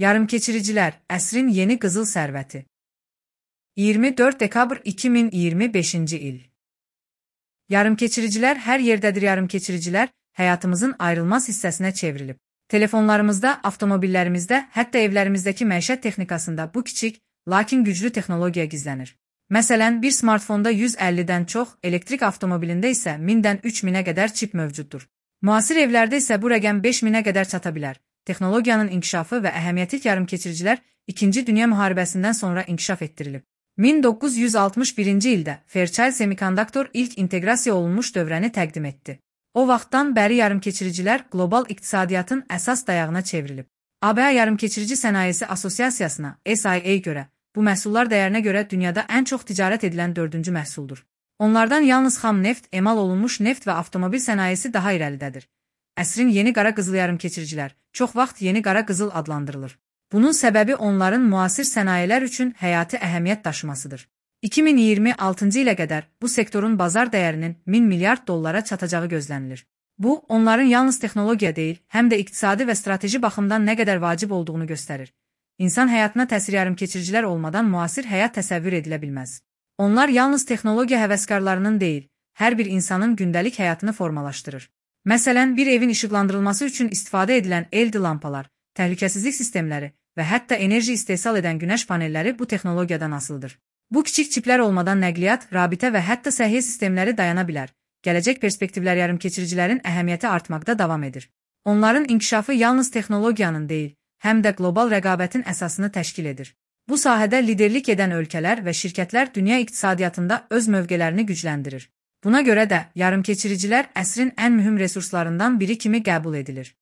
Yarımkeçiricilər, əsrin yeni qızıl sərvəti. 24 dekabr 2025-ci il. Yarımkeçiricilər hər yerdədir. Yarımkeçiricilər həyatımızın ayrılmaz hissəsinə çevrilib. Telefonlarımızda, avtomobillərimizdə, hətta evlərimizdəki məişət texnikasında bu kiçik, lakin güclü texnologiya gizlənir. Məsələn, bir smartfonda 150-dən çox, elektrik avtomobilində isə 1000-dən 3000-ə qədər çip mövcuddur. Müasir evlərdə isə bu rəqəm 5000-ə qədər çata bilər. Texnologiyanın inkişafı və əhəmiyyəti yarımkeçiricilər 2-ci Dünya müharibəsindən sonra inkişaf etdirilib. 1961-ci ildə Fairchild Semiconductor ilk inteqrasiya olunmuş dövrəni təqdim etdi. O vaxtdan bəri yarımkeçiricilər qlobal iqtisadiyyatın əsas dayağına çevrilib. ABŞ Yarımkeçirici Sənayesi Assosiasiyasına SIA görə bu məhsullar dəyərinə görə dünyada ən çox ticarət edilən 4-cü məhsuldur. Onlardan yalnız xam neft, emal olunmuş neft və avtomobil sənayesi daha irəlidədir. Əsrin yeni qara qızıl yarımkeçiricilər çox vaxt yeni qara qızıl adlandırılır. Bunun səbəbi onların müasir sənayilər üçün həyati əhəmiyyət daşımasıdır. 2026-cı ilə qədər bu sektorun bazar dəyərinin 1000 milyard dollara çatacağı gözlənilir. Bu, onların yalnız texnologiya deyil, həm də iqtisadi və strateji baxımdan nə qədər vacib olduğunu göstərir. İnsan həyatına təsir yarımkeçiricilər olmadan müasir həyat təsəvvür edilə bilməz. Onlar yalnız texnologiya həvəskarlarının deyil, hər bir insanın gündəlik həyatını formalaşdırır. Məsələn, bir evin işıqlandırılması üçün istifadə edilən LED lampalar, təhlükəsizlik sistemləri və hətta enerji istehsal edən günəş panelləri bu texnologiyadan asılıdır. Bu kiçik çiplər olmadan nəqliyyat, rabitə və hətta səhiyyə sistemləri dayana bilər. Gələcək perspektivlər yarımkeçiricilərin əhəmiyyəti artmaqda davam edir. Onların inkişafı yalnız texnologiyanın deyil, həm də qlobal rəqabətin əsasını təşkil edir. Bu sahədə liderlik edən ölkələr və şirkətlər dünya iqtisadiyyatında öz mövqelərini gücləndirir. Buna görə də yarımkeçiricilər əsrin ən mühüm resurslarından biri kimi qəbul edilir.